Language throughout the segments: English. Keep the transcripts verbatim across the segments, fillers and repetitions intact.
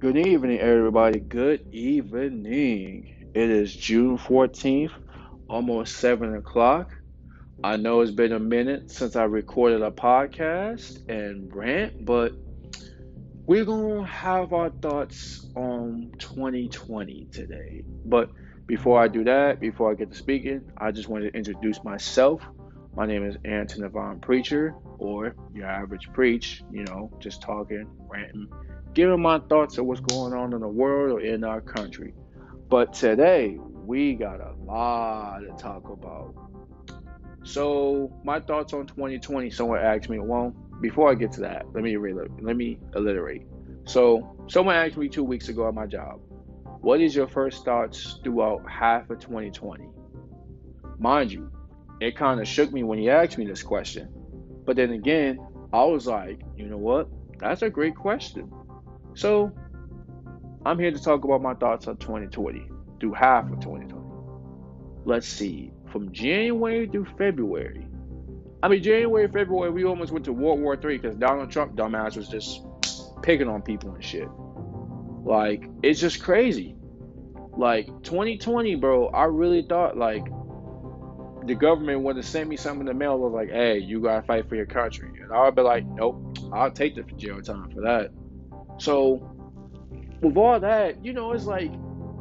Good evening, everybody. Good evening. It is June fourteenth, almost seven o'clock. I know it's been a minute since I recorded a podcast and rant, but we're going to have our thoughts on twenty twenty today. But before I do that, before I get to speaking, I just want to introduce myself. My name is Anton Devon Preacher, or your average preach, you know, just talking, ranting, giving my thoughts of what's going on in the world or in our country. But today, we got a lot to talk about. So, my thoughts on twenty twenty, someone asked me, well, before I get to that, let me re- let me alliterate. So, someone asked me two weeks ago at my job, what is your first thoughts throughout half of twenty twenty? Mind you, it kind of shook me when he asked me this question. But then again, I was like, you know what? That's a great question. So, I'm here to talk about my thoughts on twenty twenty through half of twenty twenty. Let's see, from January through February. I mean, January, February, we almost went to World War Three because Donald Trump, dumbass, was just picking on people and shit. Like, it's just crazy. Like, twenty twenty, bro, I really thought, like, the government would have sent me something in the mail was like, hey, you gotta fight for your country. And I would be like, nope, I'll take the jail time for that. So, with all that, you know, it's like,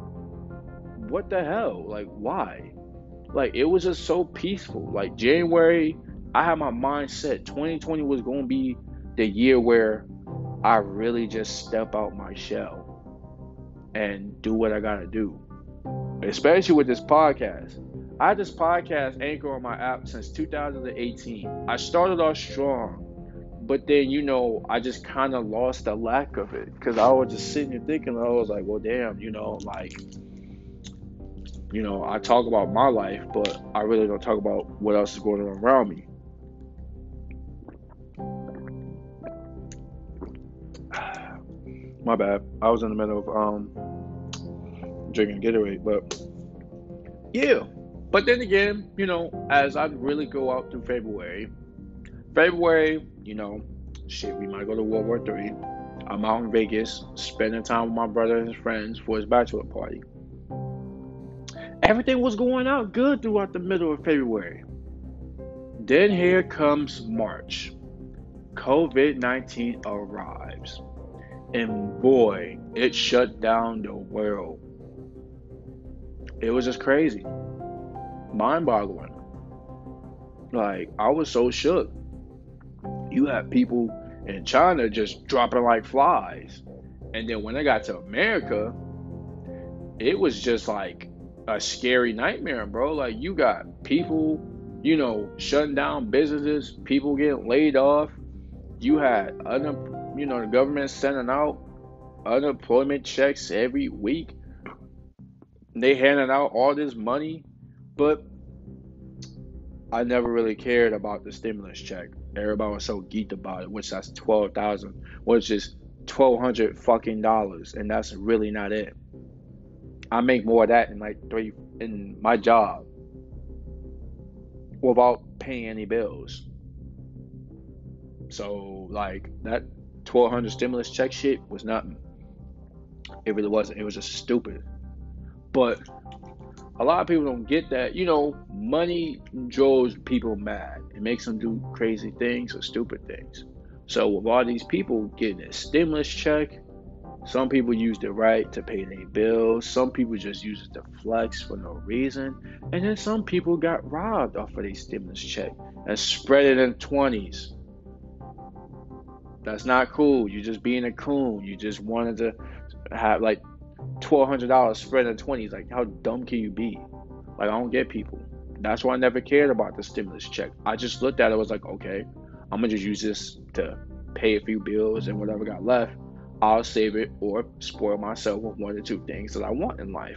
what the hell? Like, why? Like, it was just so peaceful. Like, January, I had my mind set. twenty twenty was going to be the year where I really just step out my shell and do what I got to do, especially with this podcast. I had this podcast anchor on my app since two thousand eighteen. I started off strong, but then, you know, I just kind of lost the lack of it because I was just sitting here thinking, I was like, well, damn, you know, like, you know, I talk about my life, but I really don't talk about what else is going on around me. My bad. I was in the middle of um drinking Gatorade, but yeah. But then again, you know, as I really go out through February, February, you know, shit, we might go to World War Three. I'm out in Vegas, spending time with my brother and his friends for his bachelor party. Everything was going out good throughout the middle of February. Then here comes March. COVID nineteen arrives. And boy, it shut down the world. It was just crazy. Mind boggling. Like, I was so shook. You had people in China just dropping like flies. And then when I got to America, it was just like a scary nightmare, bro. Like, you got people, you know, shutting down businesses, people getting laid off. You had, un- you know, the government sending out unemployment checks every week. They handing out all this money, but I never really cared about the stimulus check. Everybody was so geeked about it, which that's twelve thousand, which is twelve hundred fucking dollars, and that's really not it. I make more of that in like three in my job without paying any bills. So like that twelve hundred stimulus check shit was nothing. It really wasn't. It was just stupid. But a lot of people don't get that. You know, money drives people mad. It makes them do crazy things or stupid things. So with all these people getting a stimulus check, some people used it right to pay their bills. Some people just used it to flex for no reason. And then some people got robbed off of their stimulus check and spread it in twenties. That's not cool. You just being a coon. You just wanted to have like twelve hundred dollars spread in twenties. Like, how dumb can you be? Like, I don't get people. That's why I never cared about the stimulus check. I just looked at it, was like, okay, I'm gonna just use this to pay a few bills, and whatever got left, I'll save it or spoil myself with one or two things that I want in life.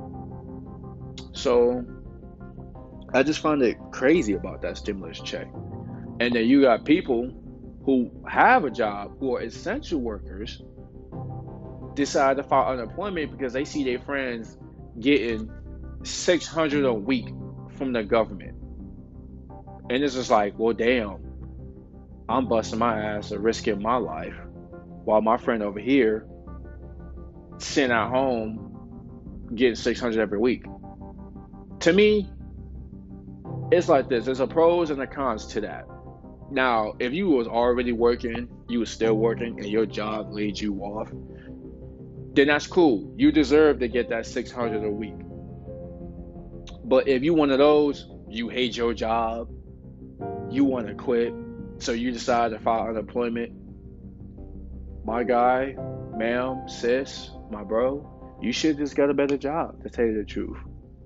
So I just find it crazy about that stimulus check. And then you got people who have a job, who are essential workers, decide to file unemployment because they see their friends getting six hundred a week from the government. And it's just like, well, damn, I'm busting my ass and risking my life while my friend over here sitting at home getting six hundred every week. To me, it's like this. There's a pros and a cons to that. Now, if you was already working, you was still working, and your job laid you off, then that's cool. You deserve to get that six hundred a week. But if you one of those, you hate your job, you want to quit, so you decide to file unemployment, my guy, ma'am, sis, my bro, you should just get a better job, to tell you the truth.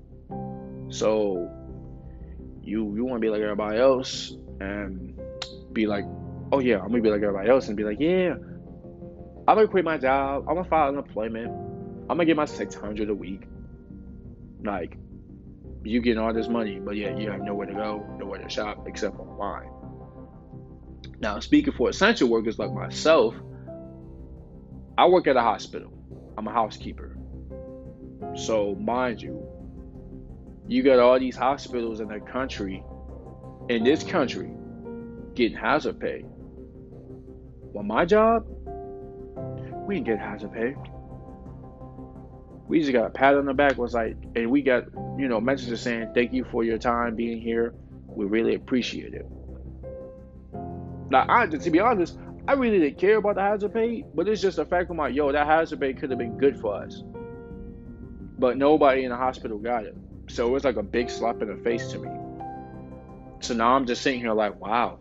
So you you want to be like everybody else and be like, oh yeah, I'm gonna be like everybody else and be like, yeah, I'm gonna quit my job, I'm gonna file unemployment, I'm gonna get my six hundred a week. Like, you getting all this money, but yet you have nowhere to go, nowhere to shop except online. Now, speaking for essential workers like myself, I work at a hospital. I'm a housekeeper. So, mind you, you got all these hospitals in the country, in this country, getting hazard pay. Well, my job, we didn't get hazard pay. We just got a pat on the back, was like, and we got, you know, messages saying, thank you for your time being here. We really appreciate it. Now, I, to be honest, I really didn't care about the hazard pay, but it's just a fact of my, yo, that hazard pay could have been good for us. But nobody in the hospital got it. So it was like a big slap in the face to me. So now I'm just sitting here like, wow.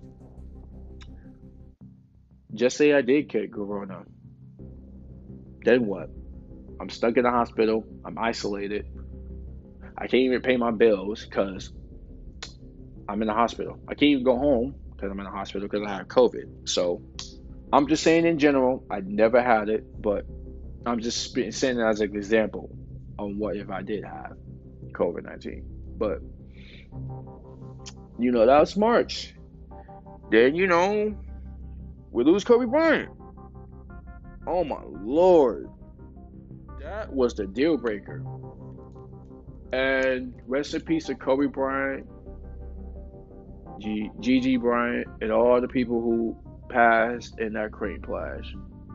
Just say I did get corona. Then what? I'm stuck in the hospital. I'm isolated. I can't even pay my bills because I'm in the hospital. I can't even go home because I'm in the hospital because I had COVID. So I'm just saying in general, I never had it, but I'm just saying it as an example on what if I did have COVID nineteen. But, you know, that was March. Then, you know, we lose Kobe Bryant. Oh, my Lord. That was the deal breaker. And rest in peace to Kobe Bryant, G- Gigi Bryant, and all the people who passed in that crane splash.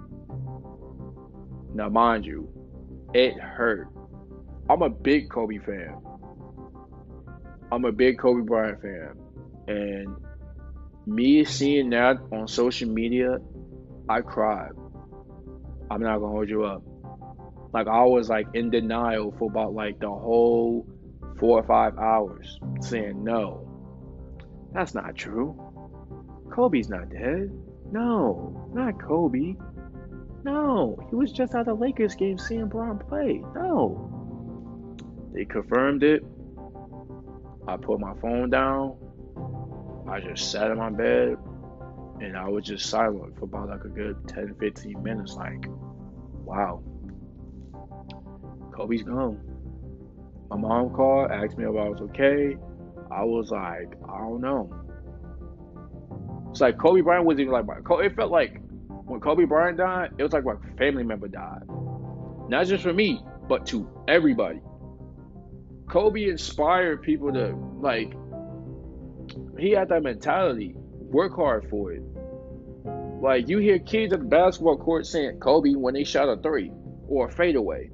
Now, mind you, it hurt. I'm a big Kobe fan. I'm a big Kobe Bryant fan. And me seeing that on social media, I cried. I'm not gonna hold you up. Like, I was like in denial for about like the whole four or five hours, saying, no, that's not true. Kobe's not dead. No, not Kobe. No, he was just at a Lakers game seeing Bron play. No. They confirmed it. I put my phone down. I just sat in my bed and I was just silent for about like a good ten, fifteen minutes. Like, wow. Kobe's gone. My mom called, asked me if I was okay. I was like, I don't know. It's like Kobe Bryant wasn't even like my. It felt like when Kobe Bryant died, it was like my family member died. Not just for me, but to everybody. Kobe inspired people to, like, he had that mentality. Work hard for it. Like, you hear kids at the basketball court saying Kobe when they shot a three or a fadeaway.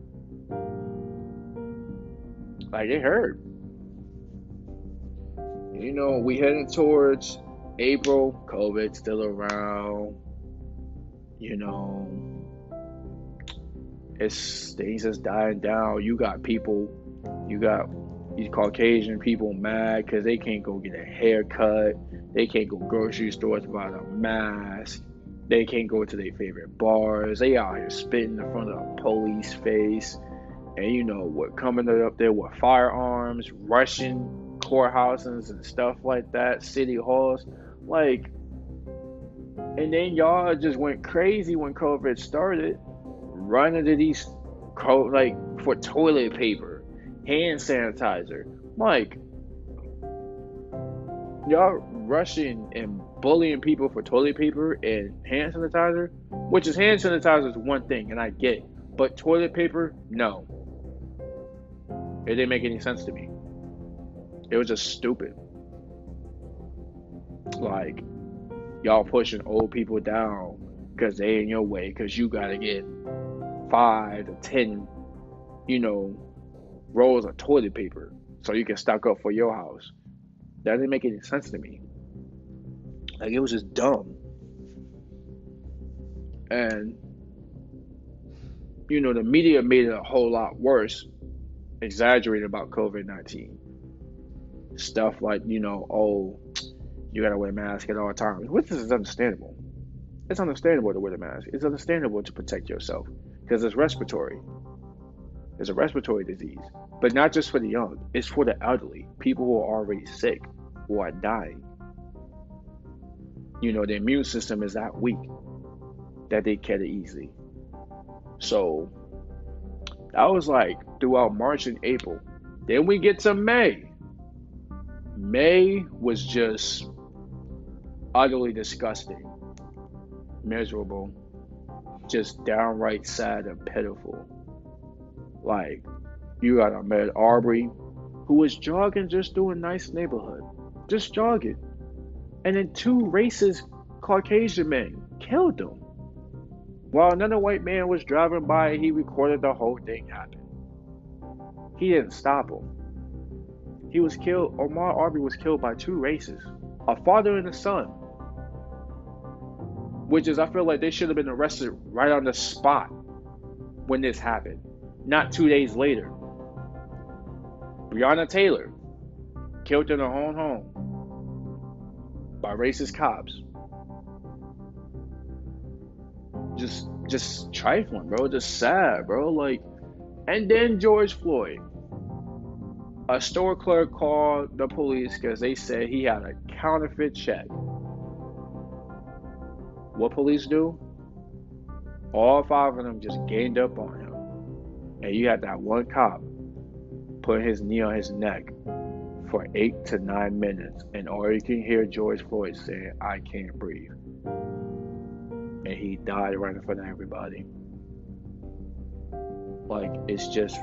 Like, it hurt. You know, we heading towards April. COVID's still around. You know, it's things just dying down. You got people, you got these Caucasian people mad because they can't go get a haircut. They can't go grocery stores without a mask. They can't go to their favorite bars. They out here spitting in front of a police face. And you know what, coming up there with firearms, rushing courthouses and stuff like that, city halls, like, and then y'all just went crazy when COVID started, running to these, like, for toilet paper, hand sanitizer, like, y'all rushing and bullying people for toilet paper and hand sanitizer, which is hand sanitizer is one thing, and I get it, but toilet paper, no. It didn't make any sense to me. It was just stupid. Like, y'all pushing old people down because they in your way because you gotta get five to ten, you know, rolls of toilet paper so you can stock up for your house. That didn't make any sense to me. Like, it was just dumb. And, you know, the media made it a whole lot worse, exaggerated about COVID nineteen. Stuff like, you know, oh, you gotta wear a mask at all times, which is understandable. It's understandable to wear the mask. It's understandable to protect yourself because it's respiratory. It's a respiratory disease, but not just for the young. It's for the elderly, people who are already sick, who are dying. You know, the immune system is that weak that they get it easily. So that was like throughout March and April. Then we get to May. May was just utterly disgusting, miserable, just downright sad and pitiful. Like, you got Ahmaud Arbery, who was jogging just through a nice neighborhood, just jogging, and then two racist Caucasian men killed him. While another white man was driving by, he recorded the whole thing happen. He didn't stop him. He was killed. Ahmaud Arbery was killed by two racists, a father and a son. Which is, I feel like they should have been arrested right on the spot when this happened, not two days later. Breonna Taylor, killed in her own home by racist cops. Just, just trifling, bro. Just sad, bro. Like, and then George Floyd. A store clerk called the police because they said he had a counterfeit check. What police do? All five of them just ganged up on him. And you had that one cop put his knee on his neck for eight to nine minutes. And all you can hear George Floyd saying, "I can't breathe." And he died right in front of everybody. Like, it's just...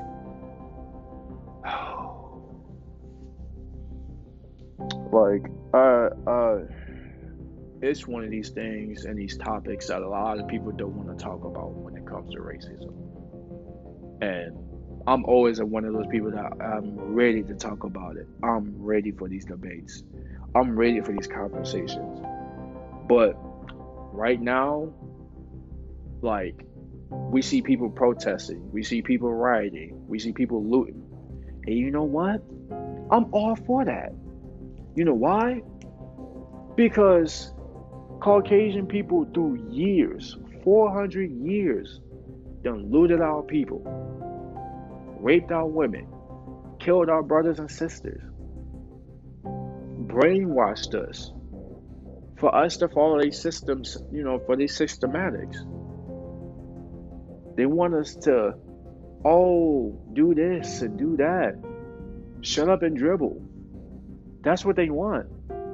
like, uh, uh... it's one of these things and these topics that a lot of people don't want to talk about when it comes to racism. And I'm always one of those people that I'm ready to talk about it. I'm ready for these debates. I'm ready for these conversations. But right now, like, we see people protesting. We see people rioting. We see people looting. And you know what? I'm all for that. You know why? Because Caucasian people through years, four hundred years, done looted our people, raped our women, killed our brothers and sisters, brainwashed us for us to follow these systems, you know, for these systematics. They want us to, oh, do this and do that. Shut up and dribble. That's what they want.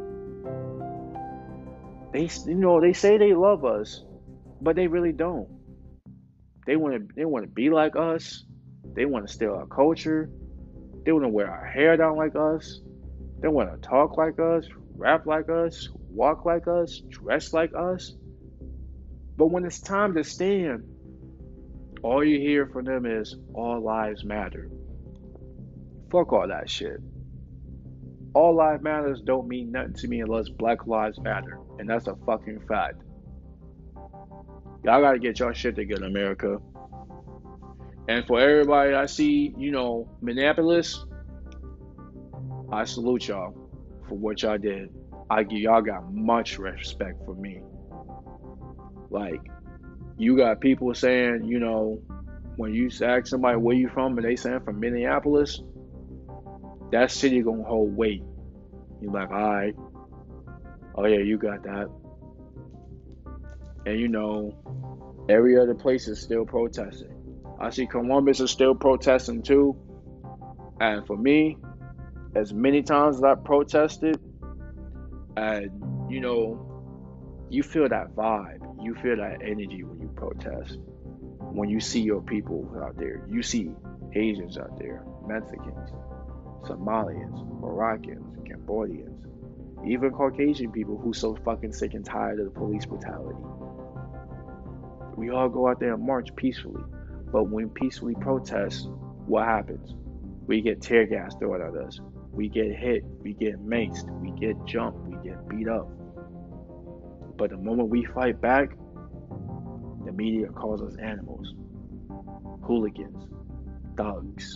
They, you know, they say they love us, but they really don't. They want to, they want to be like us. They want to steal our culture. They want to wear our hair down like us. They want to talk like us, rap like us, walk like us, dress like us. But when it's time to stand, all you hear from them is all lives matter. Fuck all that shit. All lives matters don't mean nothing to me unless Black Lives Matter. And that's a fucking fact. Y'all gotta get y'all shit together, America. And for everybody I see, you know, Minneapolis, I salute y'all for what y'all did. I give y'all got much respect for me. Like, you got people saying, you know, when you ask somebody where you from and they saying from Minneapolis, that city gonna hold weight. You're like, all right. Oh yeah, you got that. And you know, every other place is still protesting. I see Columbus is still protesting too. And for me, as many times as I protested, and you know, you feel that vibe, you feel that energy when you protest. When you see your people out there, you see Asians out there, Mexicans, Somalians, Moroccans, Cambodians, even Caucasian people who so fucking sick and tired of the police brutality. We all go out there and march peacefully. But when peacefully protest, what happens? We get tear gas thrown at us. We get hit. We get maced. We get jumped. We get beat up. But the moment we fight back, the media calls us animals, hooligans, thugs.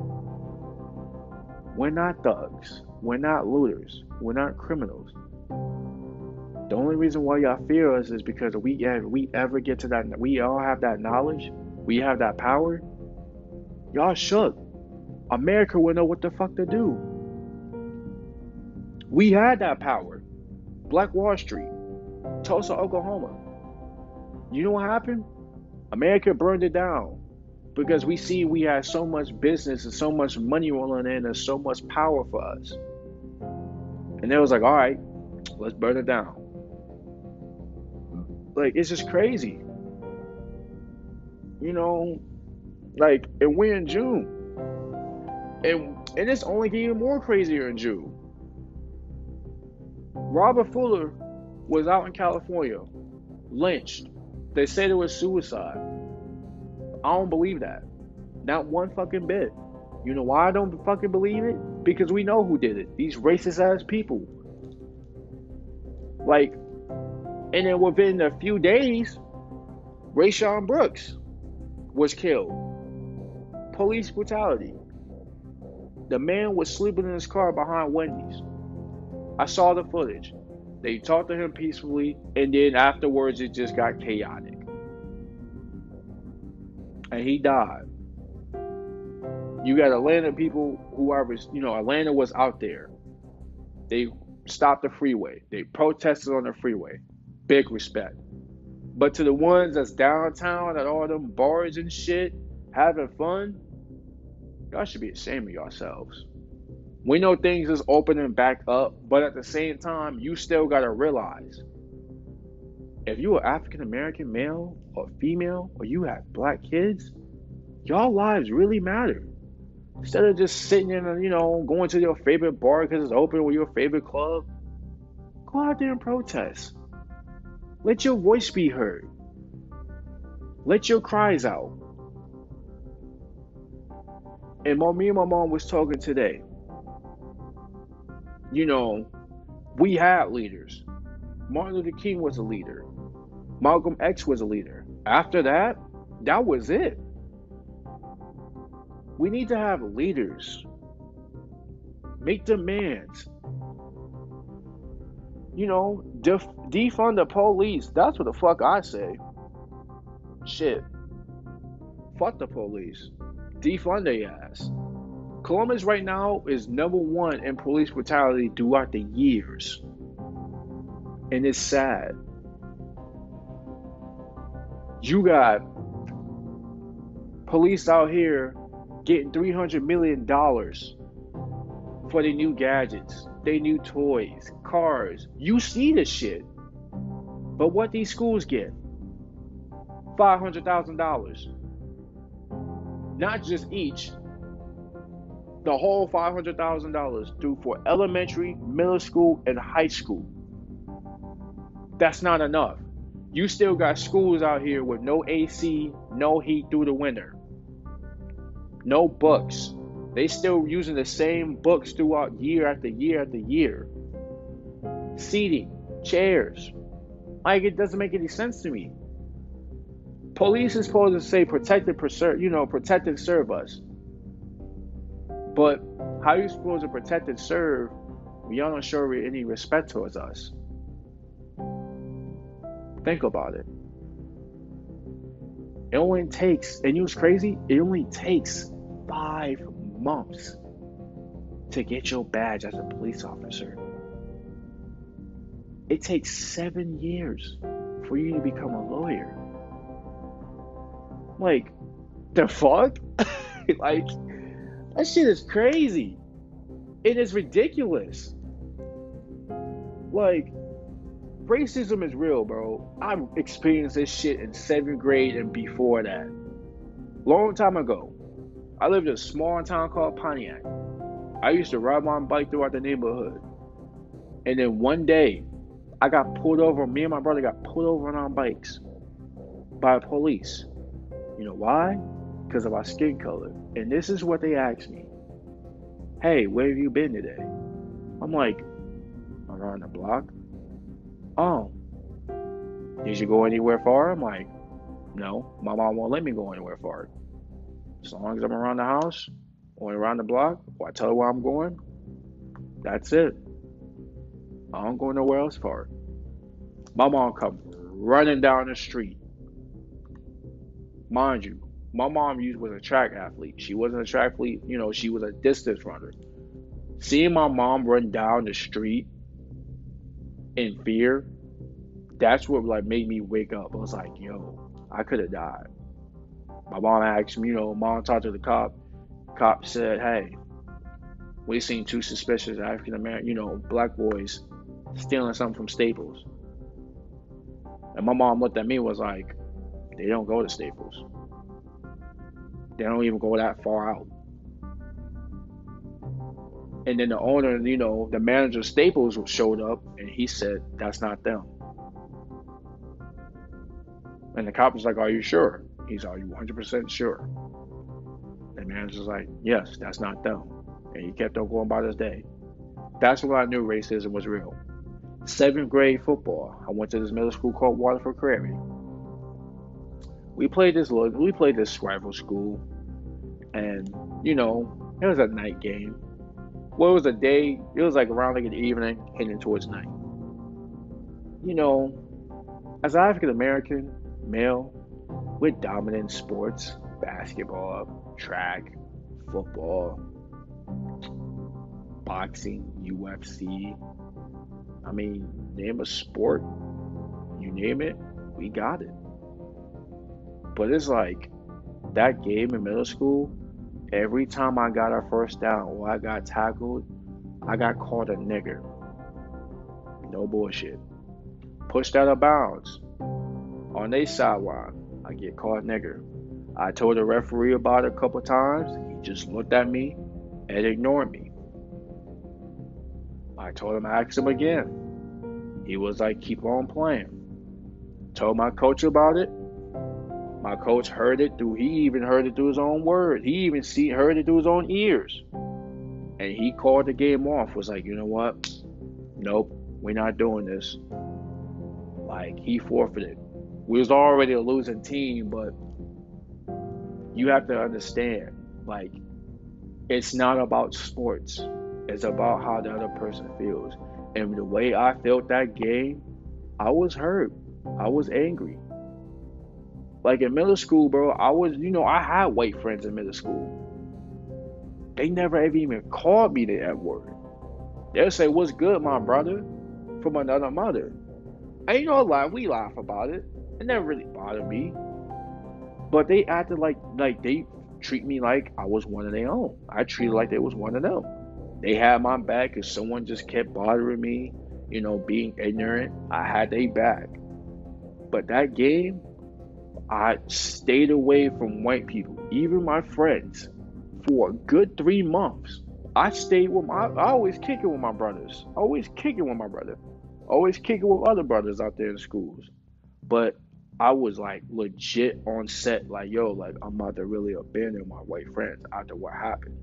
We're not thugs. We're not looters. We're not criminals. The only reason why y'all fear us is because we we ever get to that, we all have that knowledge, we have that power. Y'all shook. America will know what the fuck to do. We had that power. Black Wall Street, Tulsa, Oklahoma. You know what happened? America burned it down because we see we had so much business and so much money rolling in and so much power for us. And it was like, all right, let's burn it down. Like, it's just crazy. You know, like, and we're in June. And, and it's only getting more crazier in June. Robert Fuller was out in California, lynched. They said it was suicide. I don't believe that. Not one fucking bit. You know why I don't fucking believe it? Because we know who did it. These racist ass people. Like, and then within a few days, Rayshon Brooks was killed. Police brutality. The man was sleeping in his car behind Wendy's. I saw the footage. They talked to him peacefully, and then afterwards it just got chaotic. And he died. You got Atlanta people who are, you know, Atlanta was out there. They stopped the freeway. They protested on the freeway. Big respect. But to the ones that's downtown at all them bars and shit, having fun, y'all should be ashamed of yourselves. We know things is opening back up, but at the same time, you still gotta realize, if you are African American male or female, or you have black kids, y'all lives really matter. Instead of just sitting in, and, you know, going to your favorite bar because it's open or your favorite club, go out there and protest. Let your voice be heard. Let your cries out. And my, me and my mom was talking today. You know, we had leaders. Martin Luther King was a leader. Malcolm X was a leader. After that, that was it. We need to have leaders. Make demands. You know, def- defund the police. That's what the fuck I say. Shit. Fuck the police. Defund their ass. Columbus right now is number one in police brutality throughout the years. And it's sad. You got police out here getting three hundred million dollars for their new gadgets, their new toys, cars. You see this shit. But what these schools get? five hundred thousand dollars. Not just each. The whole five hundred thousand dollars through for elementary, middle school, and high school. That's not enough. You still got schools out here with no A C, no heat through the winter. No books. They still using the same books throughout year after year after year. Seating, chairs. Like, it doesn't make any sense to me. Police is supposed to say protect and preserve, you know, protect and serve us. But how are you supposed to protect and serve when y'all don't show any respect towards us? Think about it. It only takes, and you know what's crazy? It only takes five months to get your badge as a police officer. It takes seven years for you to become a lawyer. Like, the fuck? Like, that shit is crazy. It is ridiculous. Like, racism is real, bro. I've experienced this shit in seventh grade and before that. Long time ago. I lived in a small town called Pontiac. I used to ride my bike throughout the neighborhood. And then one day, I got pulled over. Me and my brother got pulled over on our bikes by police. You know why? because of our skin color. And this is what they asked me. Hey, where have you been today? I'm like, around the block. Oh, did you go anywhere far? I'm like, no, my mom won't let me go anywhere far. As long as I'm around the house or around the block, or I tell her where I'm going, that's it. I don't go nowhere else far. My mom come running down the street. Mind you, my mom used was a track athlete. She wasn't a track athlete, you know, she was a distance runner. Seeing my mom run down the street in fear, that's what like made me wake up. I was like, yo, I could have died. My mom asked me, you know, mom talked to the cop. Cop said, hey, we seen two suspicious African American, you know, black boys stealing something from Staples. And my mom looked at me and was like, they don't go to Staples. They don't even go that far out. And then the owner, you know, the manager of Staples showed up and he said, that's not them. And the cop was like, are you sure? He's, are you one hundred percent sure? The manager's like, yes, that's not them. And he kept on going about his day. That's when I knew racism was real. Seventh grade football. I went to this middle school called Waterford Prairie. We played this we played this rival school, and you know, it was a night game. Well, it was a day. It was like around like an evening, heading towards night. You know, as an African American male, we're dominant in sports: basketball, track, football, boxing, U F C. I mean, name a sport, you name it, we got it. But it's like that game in middle school, every time I got a first down or I got tackled, I got called a nigger. No bullshit. Pushed out of bounds. On their sideline, I get called nigger. I told the referee about it a couple times. He just looked at me and ignored me. I told him, I asked him again. He was like, keep on playing. Told my coach about it. My coach heard it through, he even heard it through his own words. He even see, heard it through his own ears. And he called the game off. Was like, you know what? Nope, we're not doing this. Like, he forfeited. We was already a losing team, but you have to understand, like, it's not about sports. It's about how the other person feels. And the way I felt that game, I was hurt. I was angry. Like in middle school, bro, I was, you know, I had white friends in middle school. They never ever even called me the F word. They'll say, what's good, my brother? From another mother. And you know, like, we laugh about it. It never really bothered me. But they acted like, like they treat me like I was one of their own. I treated like they was one of them. They had my back because someone just kept bothering me, you know, being ignorant. I had their back. But that game, I stayed away from white people, even my friends, for a good three months. I stayed with my, I always kick it with my brothers. Always kick it with my brother. Always kick it with other brothers out there in schools. But I was like legit on set, like, yo, like, I'm about to really abandon my white friends after what happened.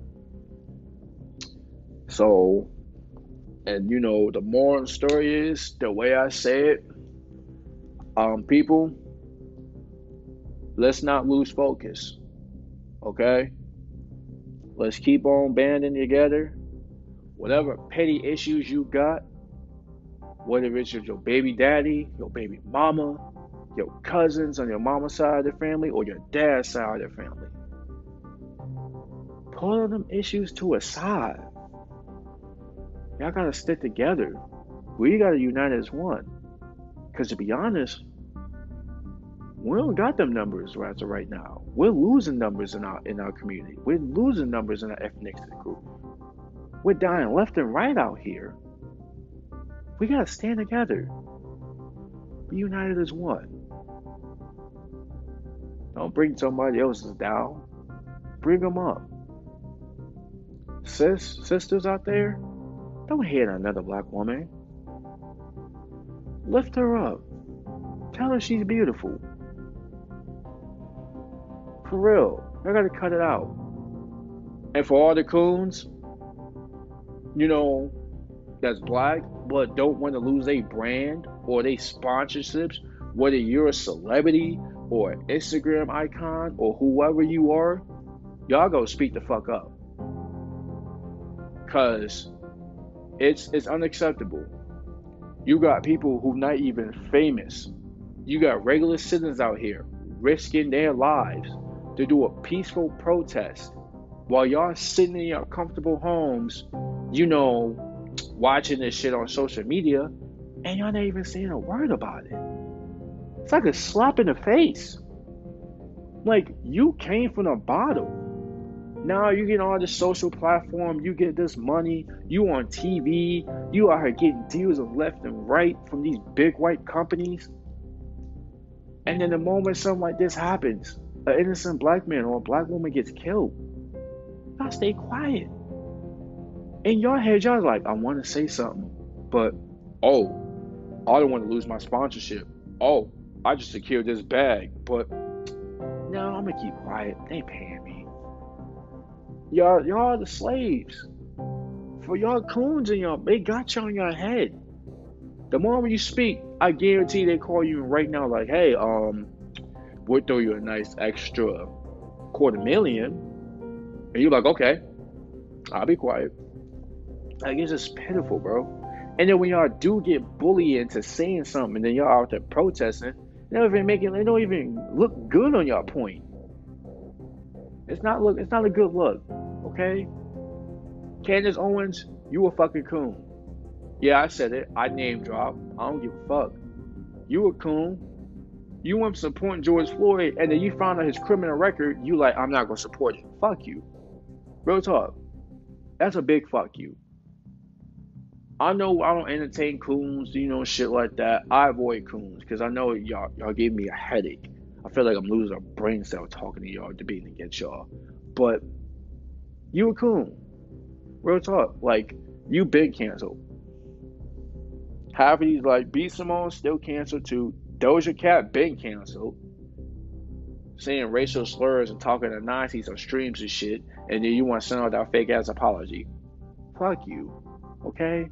So, and you know, the moral of the story is, the way I say it, um, people, let's not lose focus, okay? Let's keep on banding together. Whatever petty issues you got, whether it's your baby daddy, your baby mama, your cousins on your mama's side of the family, or your dad's side of the family, put them issues to a side. Y'all gotta stick together. We gotta unite as one. Because to be honest, we don't got them numbers as of right now. We're losing numbers in our in our community. We're losing numbers in our ethnicity group. We're dying left and right out here. We gotta stand together. Be united as one. Don't bring somebody else's down. Bring them up. Sis, sisters out there, don't hate another black woman. Lift her up. Tell her she's beautiful. For real. I gotta cut it out. And for all the coons, you know, that's black, but don't want to lose their brand or their sponsorships, whether you're a celebrity or an Instagram icon or whoever you are, y'all go speak the fuck up. Cause it's it's unacceptable. You got people who not even famous. You got regular citizens out here risking their lives to do a peaceful protest while y'all sitting in your comfortable homes, you know, watching this shit on social media, and y'all not even saying a word about it. It's like a slap in the face. Like, you came from the bottom. Now you get on this social platform, you get this money, you on T V, you out here getting deals of left and right from these big white companies. And then the moment something like this happens, an innocent black man or a black woman gets killed, y'all stay quiet. In your head, y'all like, I want to say something, but oh, I don't want to lose my sponsorship. Oh, I just secured this bag, but no, I'm gonna keep quiet. They paying me. Y'all, y'all are the slaves. For y'all coons and y'all, they got you on your head. The moment you speak, I guarantee they call you right now like, hey, um, we'll throw you a nice extra quarter million. And you're like, okay, I'll be quiet. Like, it's just pitiful, bro. And then when y'all do get bullied into saying something, and then y'all out there protesting, they don't even make it, they don't even look good on y'all point. It's not look, it's not a good look, okay? Candace Owens, you a fucking coon. Yeah, I said it. I name drop. I don't give a fuck. You a coon. You went supporting George Floyd, and then you found out his criminal record. You like, I'm not gonna support it. Fuck you. Real talk. That's a big fuck you. I know I don't entertain coons, you know, shit like that. I avoid coons because I know y'all y'all gave me a headache. I feel like I'm losing a brain cell talking to y'all, debating against y'all. But you a coon. Real talk. Like, you been canceled. Half of these, like, B. Simone still canceled too. Doja Cat been canceled. Saying racial slurs and talking to Nazis on streams and shit. And then you want to send out that fake ass apology. Fuck you. Okay?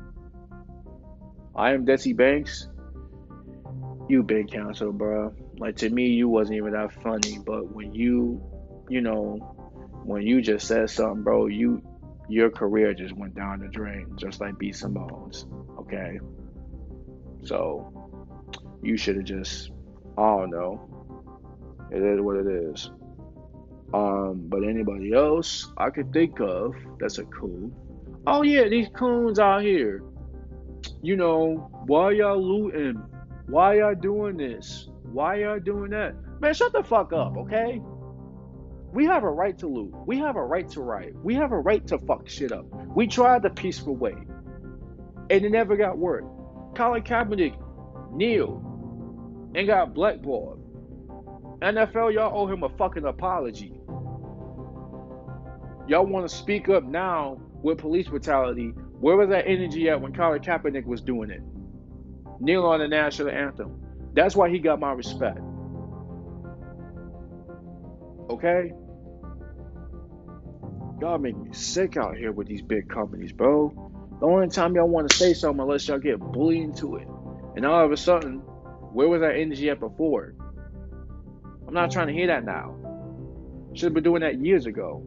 I am Desi Banks. You been canceled, bro. Like, to me, you wasn't even that funny. But when you, you know, when you just said something, bro, you, your career just went down the drain, just like B. Simone's. Okay? So, you should have just, I don't know. It is what it is. Um, but anybody else I could think of that's a coon. Oh yeah, these coons out here. You know, why y'all looting? Why y'all doing this? Why y'all doing that? Man, shut the fuck up, okay? We have a right to loot. We have a right to riot. We have a right to fuck shit up. We tried the peaceful way, and it never got worked. Colin Kaepernick kneeled and got blackballed. N F L, y'all owe him a fucking apology. Y'all want to speak up now with police brutality. Where was that energy at when Colin Kaepernick was doing it? Kneel on the national anthem. That's why he got my respect. Okay? Y'all make me sick out here with these big companies, bro. The only time y'all want to say something unless y'all get bullied into it. And all of a sudden, where was that energy at before? I'm not trying to hear that now. Should have been doing that years ago.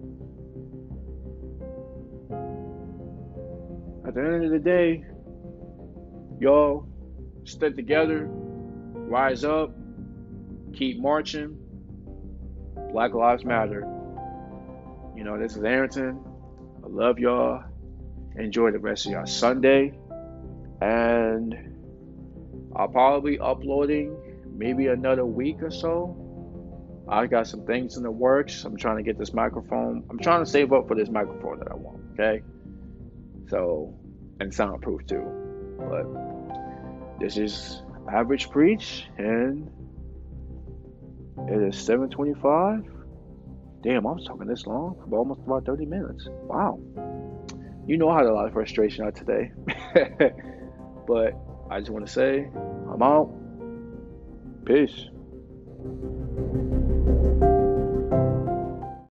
At the end of the day, y'all stick together, rise up, keep marching. Black Lives Matter. You know, this is Arrington. I love y'all. Enjoy the rest of y'all Sunday. And I'll probably be uploading maybe another week or so. I got some things in the works. I'm trying to get this microphone. I'm trying to save up for this microphone that I want, okay? So, and soundproof too. But this is Average Preach, and it is seven twenty-five. Damn, I was talking this long for almost about thirty minutes. Wow. You know I had a lot of frustration out today. But I just want to say, I'm out. Peace.